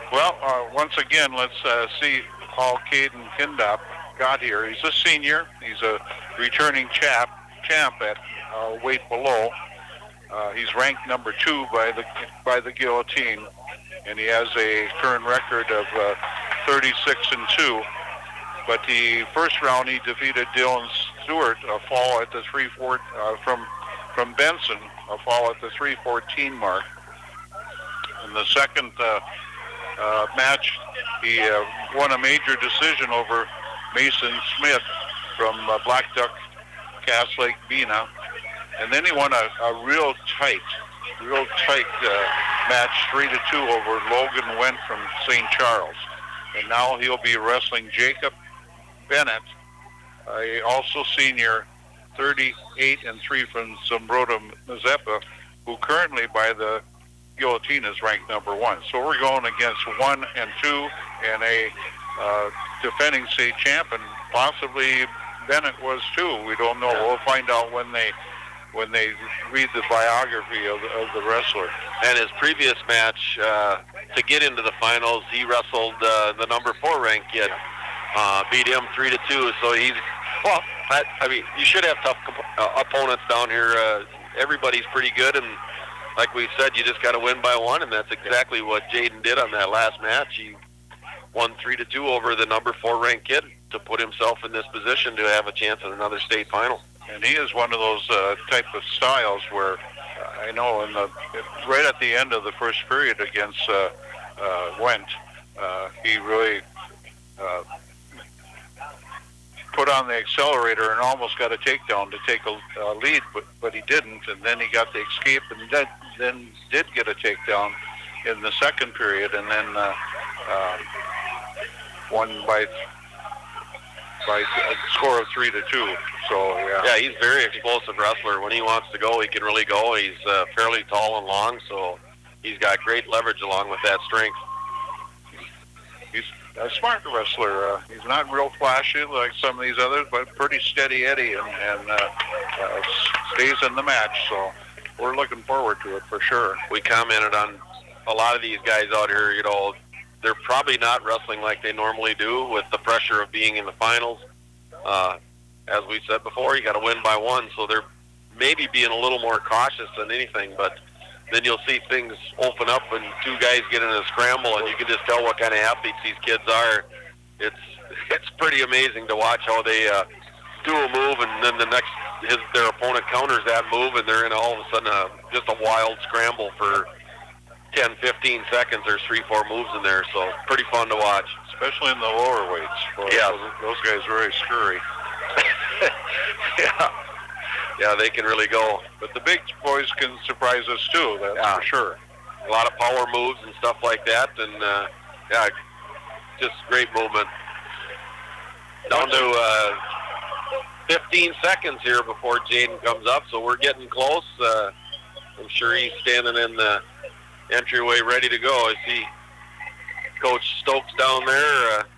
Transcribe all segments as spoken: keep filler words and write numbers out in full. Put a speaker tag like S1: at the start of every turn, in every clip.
S1: Well, uh, once again, let's uh, see how Caden Kindop got here. He's a senior. He's a returning chap, champ at uh, weight below. Uh, he's ranked number two by the by the Guillotine, and he has a current record of uh, thirty-six and two. But the first round, he defeated Dylan Stewart, a fall at the three four uh, from from Benson, a fall at the three fourteen mark. In the second uh, uh, match, he uh, won a major decision over Mason Smith from uh, Black Duck, Cass Lake, Bena. And then he won a, a real tight, real tight uh, match, three to two over Logan Went from Saint Charles. And now he'll be wrestling Jacob Bennett, a also senior, thirty-eight and three from Zumbrota, Mazeppa, who currently by the Guillotine is ranked number one. So we're going against one and two and a uh, defending state champ, and possibly Bennett was too. We don't know. We'll find out when they when they read the biography of, of the wrestler.
S2: And his previous match, uh, to get into the finals, he wrestled uh, the number four ranked kid, uh, beat him three to two. So he's, well, that, I mean, you should have tough comp- uh, opponents down here. Uh, everybody's pretty good, and like we said, you just got to win by one, and that's exactly what Jaden did on that last match. He won three to two over the number four ranked kid to put himself in this position to have a chance at another state final.
S1: And he is one of those uh, type of styles where uh, I know in the right at the end of the first period against uh, uh, Went, uh, he really uh, put on the accelerator and almost got a takedown to take a uh, lead, but but he didn't. And then he got the escape, and then then did get a takedown in the second period, and then uh, uh, won by. by a score of three to two. So yeah,
S2: yeah, he's a very explosive wrestler. When he wants to go, he can really go. He's uh, fairly tall and long, so he's got great leverage along with that strength.
S1: He's a smart wrestler. Uh, he's not real flashy like some of these others, but pretty steady Eddie, and, and uh, uh, stays in the match. So we're looking forward to it for sure.
S2: We commented on a lot of these guys out here. You know, they're probably not wrestling like they normally do with the pressure of being in the finals. Uh, as we said before, you got to win by one, so they're maybe being a little more cautious than anything, but then you'll see things open up and two guys get in a scramble, and you can just tell what kind of athletes these kids are. It's it's pretty amazing to watch how they uh, do a move, and then the next his their opponent counters that move, and they're in all of a sudden a, just a wild scramble for ten, fifteen seconds. There's three, four moves in there, so pretty fun to watch.
S1: Especially in the lower weights. Well,
S2: yeah.
S1: Those, those guys are very scurry.
S2: yeah. Yeah, they can really go.
S1: But the big boys can surprise us too, that's
S2: yeah.
S1: for sure.
S2: A lot of power moves and stuff like that, and uh, yeah, just great movement. Down to uh, fifteen seconds here before Jaden comes up, so we're getting close. Uh, I'm sure he's standing in the entryway ready to go. I see Coach Stokes down there. Uh,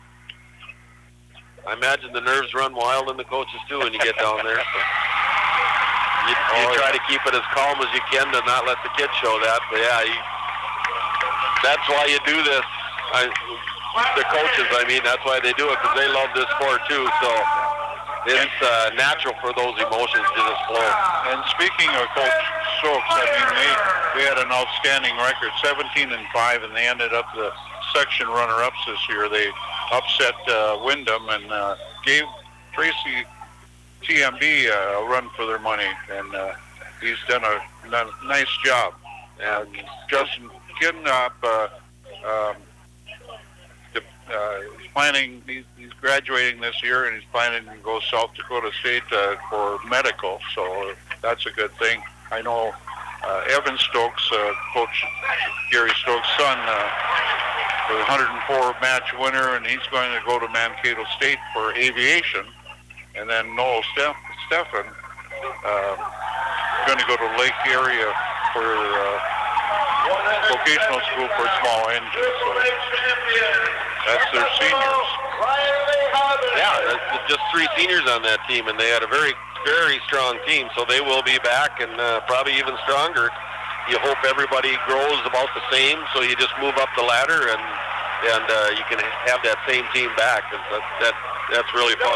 S2: I imagine the nerves run wild in the coaches too when you get down there. So you, you try to keep it as calm as you can to not let the kids show that. But yeah, you, that's why you do this. I, the coaches, I mean, that's why they do it, because they love this sport too. So it's uh, natural for those emotions to just flow.
S1: And speaking of Coach Stokes, I mean, they, they had an outstanding record, seventeen and five, and they ended up the section runner-ups this year. They upset uh, Wyndham and uh, gave Tracy T M B uh, a run for their money, and uh, he's done a n- nice job. And Justin Kidnap, uh, um, uh, he's planning, he's, he's graduating this year, and he's planning to go South Dakota State uh, for medical, so that's a good thing. I know uh, Evan Stokes, uh, Coach Gary Stokes' son, uh, the one hundred four match winner, and he's going to go to Mankato State for aviation. And then Noel Steff- Stephan uh, going to go to Lake area for uh, vocational school for small engines. So that's their seniors.
S2: Yeah, that's just three seniors on that team, and they had a very, very strong team, so they will be back and uh, probably even stronger. you hope everybody grows about the same, so you just move up the ladder and and uh, you can have that same team back. And that, that that's really fun.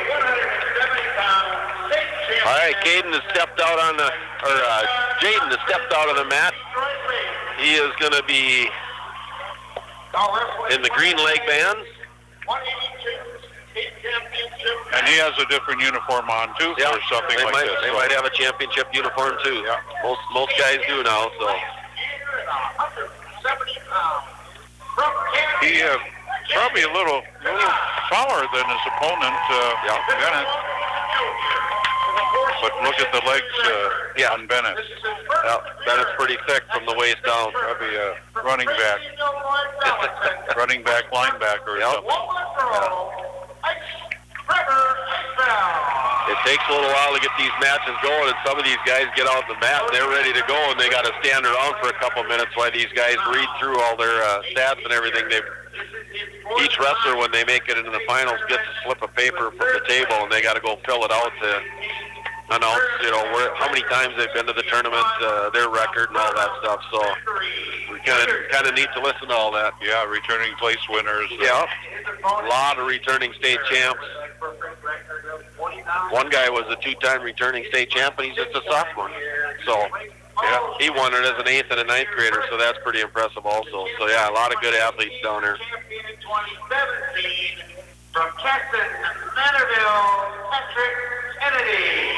S2: All right, Caden has stepped out on the, or uh, Jaden has stepped out on the mat. He is going to be in the green leg bands.
S1: And he has a different uniform on too,
S2: Yeah,
S1: or something
S2: they
S1: like
S2: might,
S1: this.
S2: They
S1: so.
S2: might have a championship uniform too.
S1: Yeah.
S2: Most most guys do now. So
S1: He uh, probably a little, little taller than his opponent, uh,
S2: Yeah.
S1: Bennett. But look at the legs uh,
S2: Yeah.
S1: on Bennett.
S2: yeah, Bennett's pretty thick from the waist down.
S1: Probably a running back, running back linebacker or
S2: Yep.
S1: something.
S2: It takes a little while to get these matches going, and some of these guys get out the mat and they're ready to go, and they got to stand around for a couple minutes while these guys read through all their uh, stats and everything. They each wrestler, when they make it into the finals, gets a slip of paper from the table, and they got to go fill it out to announce, you know, where, how many times they've been to the tournament, uh, their record, and all that stuff. So we kind of kind of need to listen to all that.
S1: Yeah, returning place winners. uh,
S2: Yeah, a lot of returning state champs. One guy was a two-time returning state champ, and he's just a sophomore. So, yeah, he won it as an eighth and a ninth grader, so that's pretty impressive also. So, yeah, a lot of good athletes down there.
S3: From Keston, Centerville, Patrick Kennedy.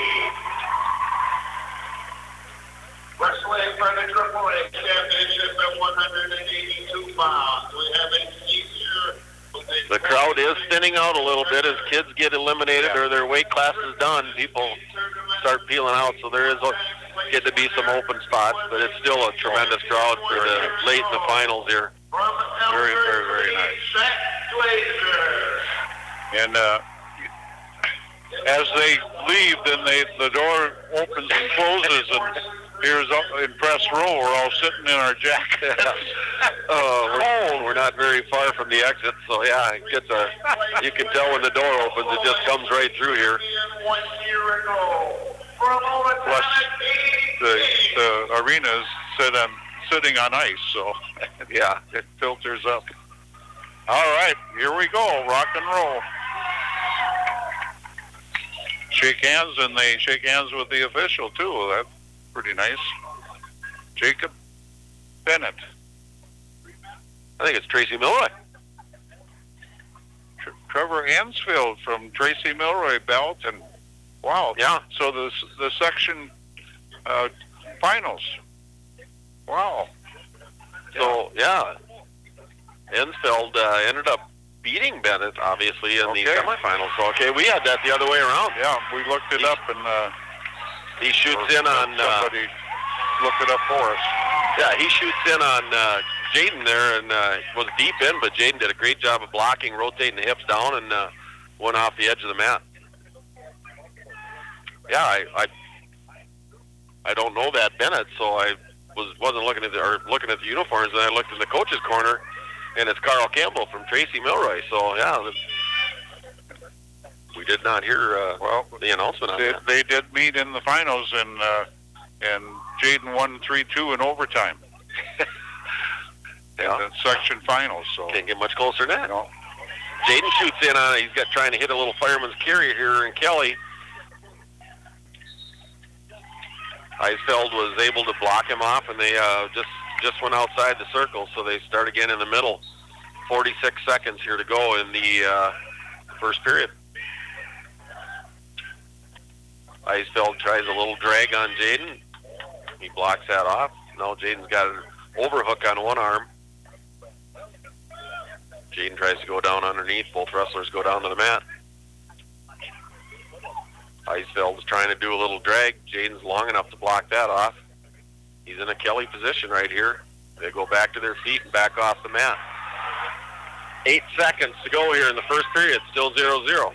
S3: Wrestling for the Triple A Championship at one hundred eighty-two pounds. We have a senior.
S2: The crowd is thinning out a little bit as kids get eliminated or their weight class is done. People start peeling out, so there is a, get to be some open spots, but it's still a tremendous crowd for the late in the finals here.
S1: Very, very, very nice. And uh, as they leave, then they the door opens and closes, and here's up in press row. We're all sitting in our jackets.
S2: Oh, we're, we're not very far from the exit, so yeah, it gets a. You can tell when the door opens, it just comes right through here.
S1: Plus, the the arena is sit on, sitting on ice, so
S2: Yeah.
S1: it filters up. All right, here we go. Rock and roll. Shake hands, and they shake hands with the official too. That's pretty nice. Jacob Bennett.
S2: I think it's Tracy Milroy.
S1: Tr- Trevor Ansfield from Tracy Milroy belt, and wow.
S2: Yeah.
S1: So the the section uh, finals. Wow.
S2: So yeah, Ensfeld uh, ended up beating Bennett, obviously, in
S1: Okay.
S2: the semifinals. So okay, we had that the other way around.
S1: Yeah, we looked it up, and uh,
S2: He shoots
S1: or
S2: in on. Uh,
S1: somebody looked it up for us.
S2: yeah, he shoots in on uh, Jaden there, and uh, was deep in, but Jaden did a great job of blocking, rotating the hips down, and uh, went off the edge of the mat. Yeah, I, I I don't know that Bennett, so I was wasn't looking at the or looking at the uniforms, and I looked in the coach's corner, and it's Carl Campbell from Tracy Milroy. So yeah, the, we did not hear uh,
S1: Well,
S2: the announcement on
S1: they,
S2: that.
S1: they did meet in the finals, and uh, and Jaden won three two in overtime.
S2: Yeah.
S1: In the section finals, so
S2: Can't get much closer than that.
S1: you know,
S2: Jaden shoots in on it. He's got trying to hit a little fireman's carry here, and Kelly Eisfeld was able to block him off, and they uh, just just went outside the circle, so they start again in the middle. forty-six seconds here to go in the uh, first period. Eisfeld tries a little drag on Jaden. He blocks that off. Now Jaden's got an overhook on one arm. Jaden tries to go down underneath. Both wrestlers go down to the mat. Eisfeld's trying to do a little drag. Jaden's long enough to block that off. He's in a Kelly position right here. They go back to their feet and back off the mat. Eight seconds to go here in the first period. Still zero zero.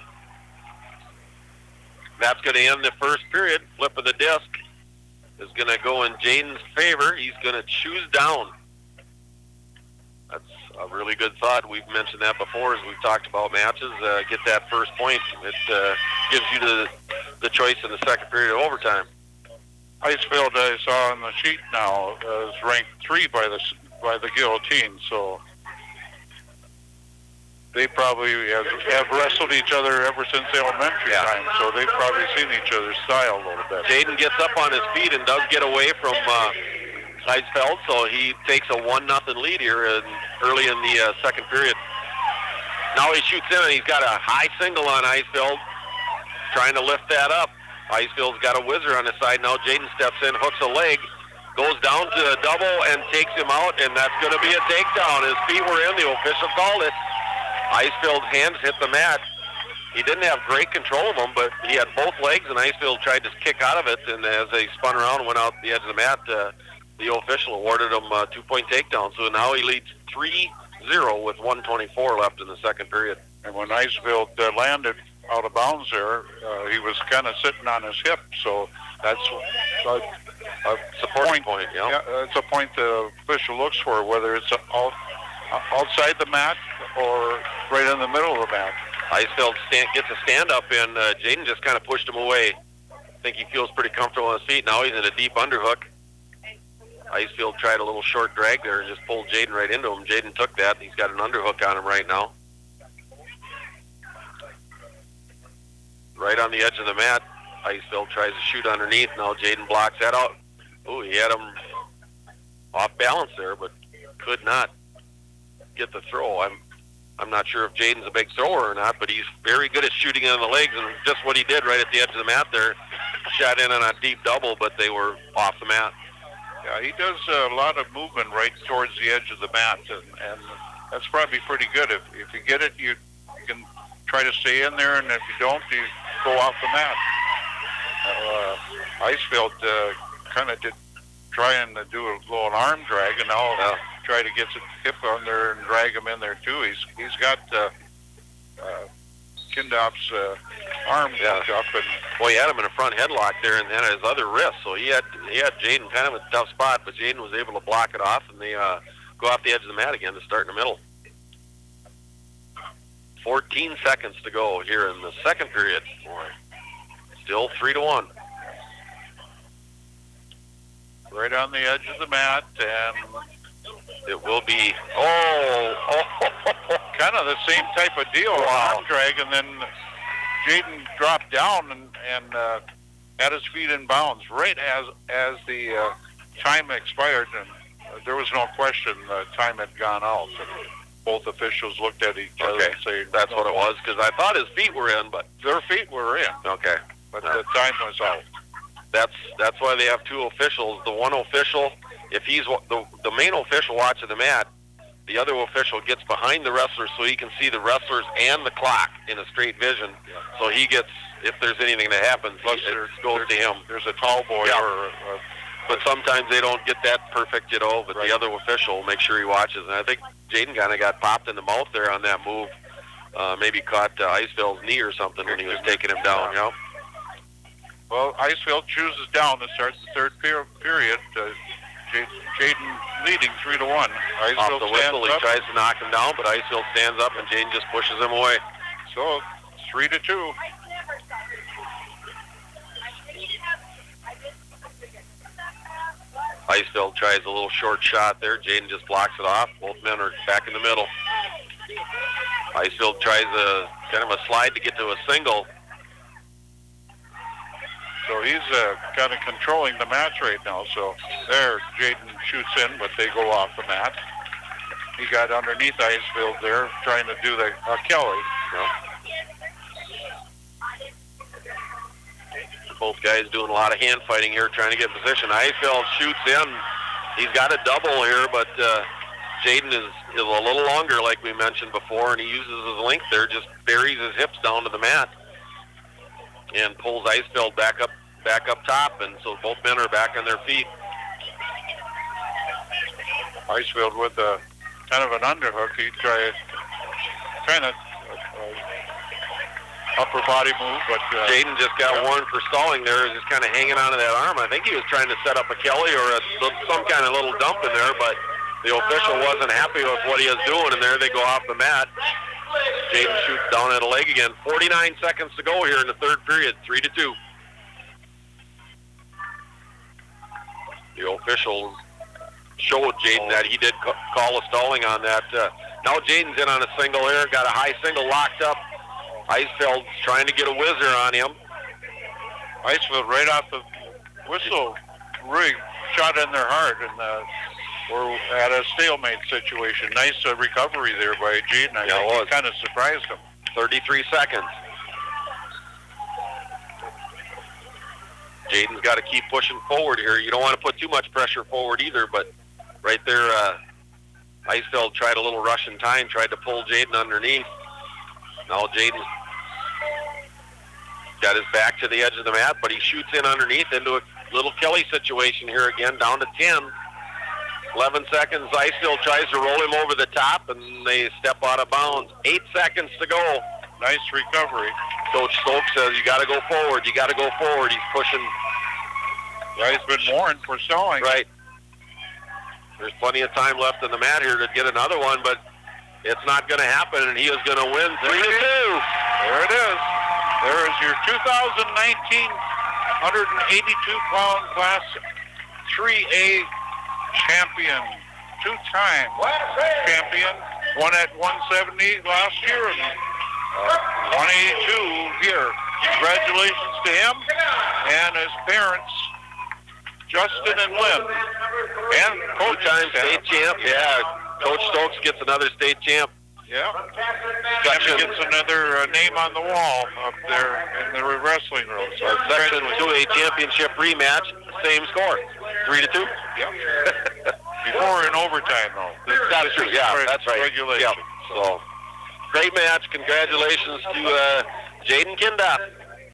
S2: That's going to end the first period. Flip of the disc is going to go in Jaden's favor. He's going to choose down. That's a really good thought. We've mentioned that before as we've talked about matches. Uh, get that first point. It uh, gives you the, the choice in the second period of overtime.
S1: Icefield, I saw on the sheet now, uh, is ranked three by the by the Guillotine, so they probably have, have wrestled each other ever since elementary
S2: Yeah.
S1: time, so they've probably seen each other's style a little bit.
S2: Jaden gets up on his feet and does get away from uh, Heisfeld, so he takes a one nothing lead here in, early in the uh, second period. Now he shoots in and he's got a high single on Heisfeld, trying to lift that up. Heisfeld's got a whizzer on his side now. Jaden steps in, hooks a leg, goes down to a double and takes him out, and that's going to be a takedown. His feet were in, the official called it. Heisfeld's hands hit the mat. He didn't have great control of them, but he had both legs, and Heisfeld tried to kick out of it, and as they spun around and went out the edge of the mat, uh, the official awarded him a two-point takedown. So now he leads three zero with one twenty-four left in the second period.
S1: And when Icefield uh, landed out of bounds there, uh, he was kind of sitting on his hip, so that's a, a
S2: Supporting
S1: point.
S2: point, yeah.
S1: Yeah, that's a point the official looks for, whether it's out, outside the mat or right in the middle of the mat.
S2: Heisfeld stand, gets a stand-up, and uh, Jaden just kind of pushed him away. I think he feels pretty comfortable on his feet. Now he's in a deep underhook. Heisfeld tried a little short drag there and just pulled Jaden right into him. Jaden took that. He's got an underhook on him right now. Right on the edge of the mat. Heisfeld tries to shoot underneath. Now Jaden blocks that out. Ooh, he had him off balance there, but could not get the throw. I'm I'm not sure if Jaden's a big thrower or not, but he's very good at shooting on the legs, and just what he did right at the edge of the mat there. Shot in on a deep double, but they were off the mat.
S1: Yeah, he does a lot of movement right towards the edge of the mat, and, and that's probably pretty good. If if you get it, you, you can try to stay in there, and if you don't, you go off the mat. Uh, Icefield uh, kind of did trying to do a little arm drag, and now
S2: Yeah.
S1: try to get his hip on there and drag him in there too. He's he's got uh, uh, Kindop's uh, arm
S2: Yeah.
S1: hooked up, and
S2: Well, he had him in a front headlock there and then his other wrist, so he had he had Jaden kind of a tough spot, but Jaden was able to block it off, and they uh, go off the edge of the mat again to start in the middle. fourteen seconds to go here in the second period. Still three to one.
S1: right on the edge of the mat, and
S2: It will be, oh, oh,
S1: kind of the same type of deal,
S2: Wow.
S1: arm drag, and then Jaden dropped down and, and uh, had his feet in bounds right as as the uh, time expired, and uh, there was no question the time had gone out. And both officials looked at each other
S2: Okay,
S1: and said,
S2: that's what it was, because I thought his feet were in, but
S1: Their feet were in,
S2: okay.
S1: but
S2: No.
S1: the time was out.
S2: That's that's why they have two officials. The one official, if he's wa- the the main official watching the mat, the other official gets behind the wrestlers so he can see the wrestlers and the clock in a straight vision. So he gets, if there's anything that happens,
S1: Plus,
S2: it
S1: there-
S2: goes to him.
S1: There's a tall boy
S2: Yeah.
S1: or a,
S2: But sometimes they don't get that perfect, you know. But
S1: Right.
S2: the other official will make sure he watches. And I think Jaden kind of got popped in the mouth there on that move. Uh, maybe caught uh, Icefeld's knee or something when he was taking him down. You know.
S1: well, Icefield chooses down to start the third per- period. Uh, J- Jaden leading three to one.
S2: Off
S1: Icefield
S2: the whistle,
S1: stands
S2: he
S1: up,
S2: tries to knock him down, but Icefield stands up and Jaden just pushes him away.
S1: so three to two.
S2: Icefield tries a little short shot there. Jaden just blocks it off. Both men are back in the middle. Icefield tries a kind of a slide to get to a single.
S1: So he's uh, kind of controlling the match right now. So there, Jaden shoots in, but they go off the mat. He got underneath Icefield there, trying to do the uh, Kelly.
S2: You know. Both guys doing a lot of hand fighting here, trying to get position. Icefield shoots in. He's got a double here, but uh, Jaden is, is a little longer, like we mentioned before, and he uses his length there, just buries his hips down to the mat, and pulls Icefield back up, back up top, and so both men are back on their feet.
S1: Icefield with a kind of an underhook. He tried kind of uh, upper body move, but uh,
S2: Jaden just got
S1: yeah.
S2: warned for stalling there, just kind of hanging onto that arm. I think he was trying to set up a Kelly or a, some kind of little dump in there, but the official wasn't happy with what he was doing, and there they go off the mat. Jaden shoots down at a leg again. forty-nine seconds to go here in the third period, three to two. the officials showed Jaden that he did ca- call a stalling on that. Uh, now Jaden's in on a single here, got a high single locked up. Icefeld's trying to get a whizzer on him.
S1: Icefeld right off the whistle, really shot in their heart, and uh, we're at a stalemate situation. Nice uh, recovery there by Jaden. I
S2: Yeah, it
S1: think
S2: was.
S1: it kind of surprised him.
S2: thirty-three seconds. Jaden's got to keep pushing forward here. You don't want to put too much pressure forward either, but right there, uh, Icefeld tried a little rush in time, tried to pull Jaden underneath. Now Jaden got his back to the edge of the mat, but he shoots in underneath into a little Kelly situation here again, down to ten. eleven seconds, Icefeld tries to roll him over the top, and they step out of bounds. Eight seconds to go.
S1: Nice recovery.
S2: Coach Stokes says, you got to go forward, you got to go forward. He's pushing.
S1: Yeah, he's been warned for stalling.
S2: Right. There's plenty of time left in the mat here to get another one, but it's not going to happen, and he is going to win three to two.
S1: There it is. There is your two thousand nineteen one eighty-two pound class three A champion, two-time champion, won at one seventy last year and uh, one eighty-two here. Congratulations to him and his parents, Justin and Lynn, and coach
S2: Two-time state champ. Yeah, Coach Stokes gets another state champ.
S1: Yeah. Section gets another uh, name on the wall up there in the wrestling room. So
S2: Our Section two A championship rematch, same score, three to two.
S1: Yep. Before in overtime, though. This,
S2: That's
S1: this
S2: true.
S1: is
S2: Yeah,
S1: reg-
S2: that's right.
S1: Regulation.
S2: Yep. So, great match. Congratulations to uh, Jaden Kindop.